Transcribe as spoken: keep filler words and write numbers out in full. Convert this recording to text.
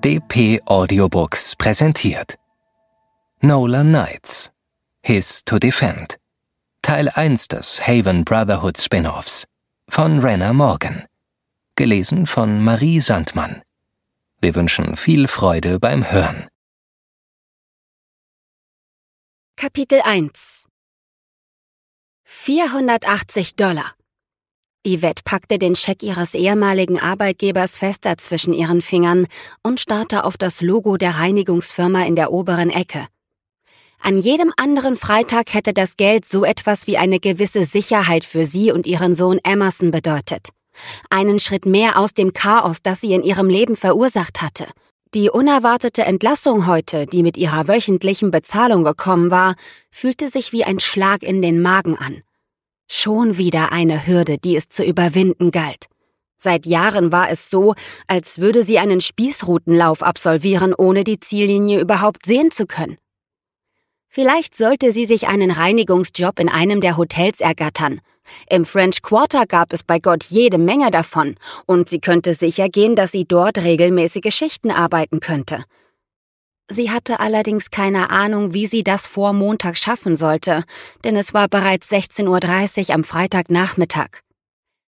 D P Audiobooks präsentiert Nolan Knights His to Defend, Teil eins des Haven Brotherhood Spin-offs von Rana Morgan, gelesen von Marie Sandmann. Wir wünschen viel Freude beim Hören. Kapitel eins vierhundertachtzig Dollar. Yvette packte den Scheck ihres ehemaligen Arbeitgebers fester zwischen ihren Fingern und starrte auf das Logo der Reinigungsfirma in der oberen Ecke. An jedem anderen Freitag hätte das Geld so etwas wie eine gewisse Sicherheit für sie und ihren Sohn Emerson bedeutet. Einen Schritt mehr aus dem Chaos, das sie in ihrem Leben verursacht hatte. Die unerwartete Entlassung heute, die mit ihrer wöchentlichen Bezahlung gekommen war, fühlte sich wie ein Schlag in den Magen an. Schon wieder eine Hürde, die es zu überwinden galt. Seit Jahren war es so, als würde sie einen Spießrutenlauf absolvieren, ohne die Ziellinie überhaupt sehen zu können. Vielleicht sollte sie sich einen Reinigungsjob in einem der Hotels ergattern. Im French Quarter gab es bei Gott jede Menge davon, und sie könnte sicher gehen, dass sie dort regelmäßige Schichten arbeiten könnte. Sie hatte allerdings keine Ahnung, wie sie das vor Montag schaffen sollte, denn es war bereits sechzehn Uhr dreißig am Freitagnachmittag.